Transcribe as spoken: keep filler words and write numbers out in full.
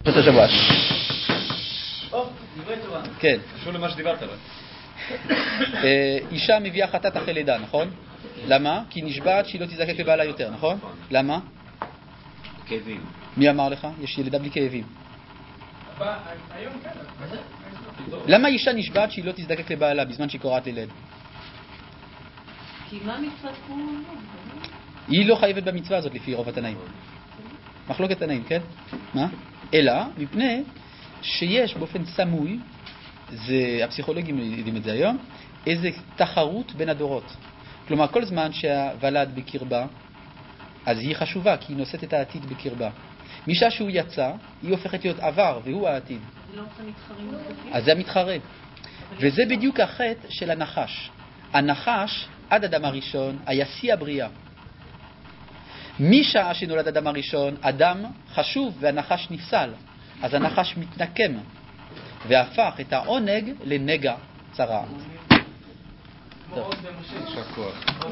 פרשת השבוע. או, דברי תורה. כן. קשור למה שדיברת עליו. אישה מביאה חטאת אחרי לידה, נכון? למה? כי נשבעת שהיא לא תזדקק לבעלה יותר, נכון? למה? כאבים. מי אמר לך? יש ילדה בלי כאבים. היום כן. למה אישה נשבעת שהיא לא תזדקק לבעלה בזמן שהיא קוראת לילד? כי מה מצוות כמו לא? היא לא חייבת במצווה הזאת לפי רוב התנאים. מחלוקת תנאים, כן? מה? אלא מפני שיש באופן סמוי, זה, הפסיכולוגים יודעים את זה היום, איזה תחרות בין הדורות. כלומר, כל זמן שהוולד בקרבה, אז היא חשובה, כי היא נושאת את העתיד בקרבה. משעה שהוא יצא, היא הופכת להיות עבר, והוא העתיד. זה לא עושה מתחרים נוספים? אז זה המתחרה. וזה בדיוק החטא של הנחש. הנחש, עד אדם הראשון, היה שיא הבריאה. משעה שנולד אדם הראשון, אדם חשוב והנחש נפסל. אז הנחש מתנקם, והפך את העונג לנגע צרעת. יישר כוח.